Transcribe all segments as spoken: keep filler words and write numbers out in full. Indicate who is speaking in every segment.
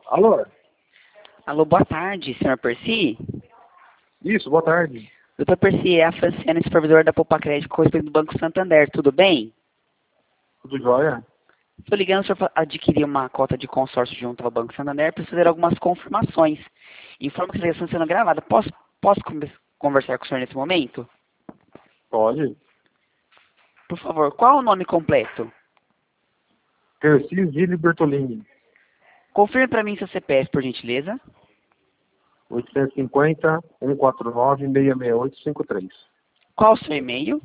Speaker 1: Alô?
Speaker 2: Alô, boa tarde, senhor Percy.
Speaker 1: Isso, boa tarde.
Speaker 2: doutor Percy, é a Franciana, supervisora da Poupa Crédito, correspondente do Banco Santander, tudo bem?
Speaker 1: Tudo jóia?
Speaker 2: Estou ligando o senhor para adquirir uma cota de consórcio junto ao Banco Santander para fazer algumas confirmações. Informo que a ligação está sendo gravada. Posso, posso conversar com o senhor nesse momento?
Speaker 1: Pode.
Speaker 2: Por favor, qual o nome completo?
Speaker 1: Percy Gili Bertolini.
Speaker 2: Confirme para mim seu C P F, por gentileza.
Speaker 1: oitocentos e cinquenta, cento e quarenta e nove, seiscentos e sessenta e oito, cinquenta e três.
Speaker 2: Qual o seu e-mail?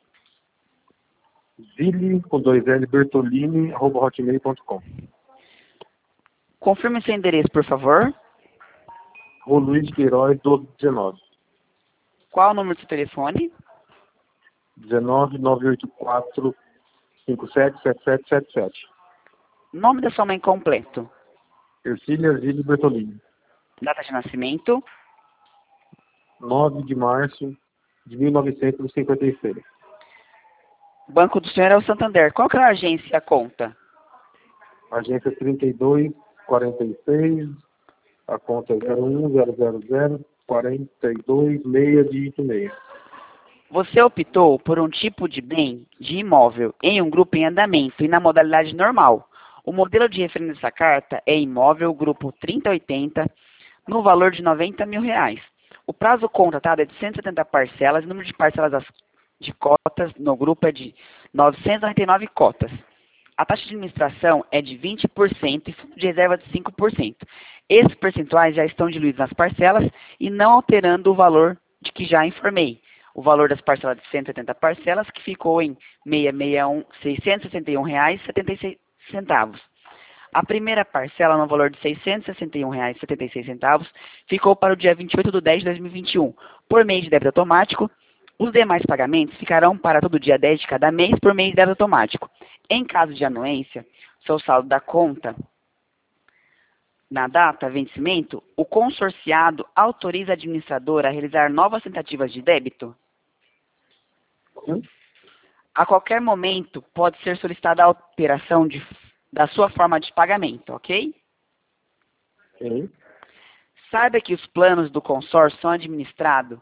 Speaker 1: Gili, com dois L, Bertolini, arroba hotmail ponto com.
Speaker 2: Confirme seu endereço, por favor.
Speaker 1: Rua Luiz de Queiroz, doze dezenove.
Speaker 2: Qual o número do seu telefone?
Speaker 1: dezenove, nove oito quatro, cinco sete sete sete sete sete.
Speaker 2: Nome da sua mãe completo.
Speaker 1: Ercília Gili Bertolini.
Speaker 2: Data de nascimento.
Speaker 1: nove de março de mil novecentos e cinquenta e seis.
Speaker 2: O banco do senhor é o Santander. Qual que é a agência e a conta?
Speaker 1: Agência trinta e dois, quarenta e seis, a conta é zero um zero zero zero, quarenta e dois, seis, dígito seis.
Speaker 2: Você optou por um tipo de bem de imóvel em um grupo em andamento e na modalidade normal. O modelo de referência dessa carta é imóvel grupo trinta oitenta, no valor de noventa mil reais. O prazo contratado é de cento e setenta parcelas, o número de parcelas das, de cotas no grupo é de novecentas e noventa e nove cotas. A taxa de administração é de vinte por cento e fundo de reserva de cinco por cento. Esses percentuais já estão diluídos nas parcelas e não alterando o valor de que já informei. O valor das parcelas de cento e setenta parcelas, que ficou em seiscentos e sessenta e um reais e setenta e seis centavos. A primeira parcela, no valor de seiscentos e sessenta e um reais e setenta e seis centavos, ficou para o dia vinte e oito de dez de dois mil e vinte e um, por meio de débito automático. Os demais pagamentos ficarão para todo dia dez de cada mês por meio de débito automático. Em caso de anuência, seu saldo da conta na data vencimento, o consorciado autoriza a administradora a realizar novas tentativas de débito.
Speaker 1: Sim?
Speaker 2: A qualquer momento pode ser solicitada a alteração de, da sua forma de pagamento, ok?
Speaker 1: Sim.
Speaker 2: Saiba que os planos do consórcio são administrados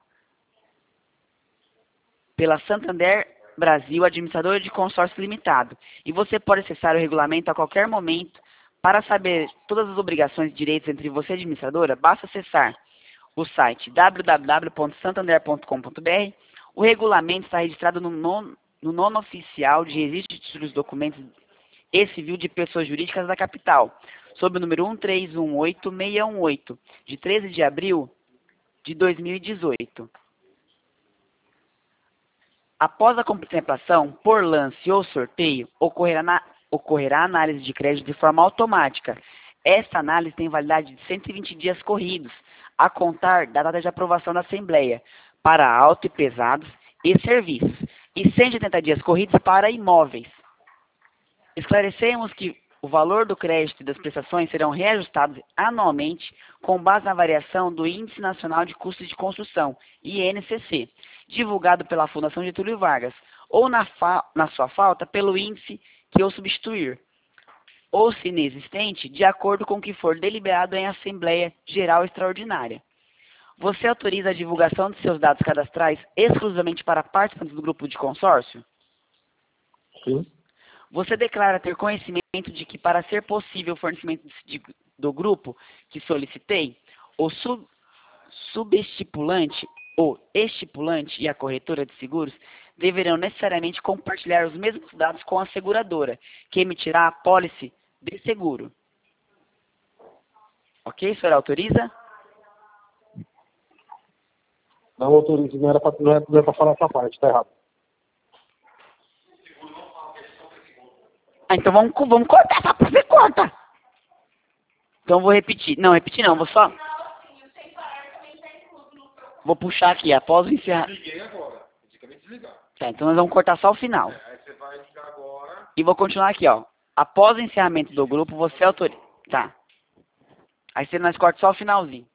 Speaker 2: pela Santander Brasil, administradora de consórcio limitado, e você pode acessar o regulamento a qualquer momento. Para saber todas as obrigações e direitos entre você e a administradora, basta acessar o site w w w ponto santander ponto com ponto b r. O regulamento está registrado no nono, no nono oficial de registro dos documentos e civil de pessoas jurídicas da capital, sob o número um três um oito seis um oito, de treze de abril de dois mil e dezoito. Após a contemplação por lance ou sorteio, ocorrerá, na, ocorrerá análise de crédito de forma automática. Esta análise tem validade de cento e vinte dias corridos, a contar da data de aprovação da Assembleia, para auto e pesados e serviços, e cento e oitenta dias corridos para imóveis. Esclarecemos que o valor do crédito e das prestações serão reajustados anualmente com base na variação do Índice Nacional de Custos de Construção, I N C C, divulgado pela Fundação Getúlio Vargas, ou na, fa na sua falta pelo índice que o substituir, ou se inexistente, de acordo com o que for deliberado em Assembleia Geral Extraordinária. Você autoriza a divulgação de seus dados cadastrais exclusivamente para participantes do grupo de consórcio?
Speaker 1: Sim.
Speaker 2: Você declara ter conhecimento de que, para ser possível o fornecimento de, do grupo que solicitei, o sub, subestipulante, o estipulante e a corretora de seguros deverão necessariamente compartilhar os mesmos dados com a seguradora, que emitirá a pólice de seguro. Ok, senhor autoriza?
Speaker 1: Não autorizo, não era para não era, não era pra falar essa parte, tá errado.
Speaker 2: Ah, então vamos, vamos cortar essa parte, você corta! Então vou repetir. Não, repetir não, vou só... Vou puxar aqui, após o encerramento.
Speaker 3: Desliguei agora. Você acabei de desligar.
Speaker 2: Tá, então nós vamos cortar só o final.
Speaker 3: É, aí você vai ligar agora.
Speaker 2: E vou continuar aqui, ó. Após o encerramento do grupo, você autoriza. Tá. Aí você nós corta só o finalzinho.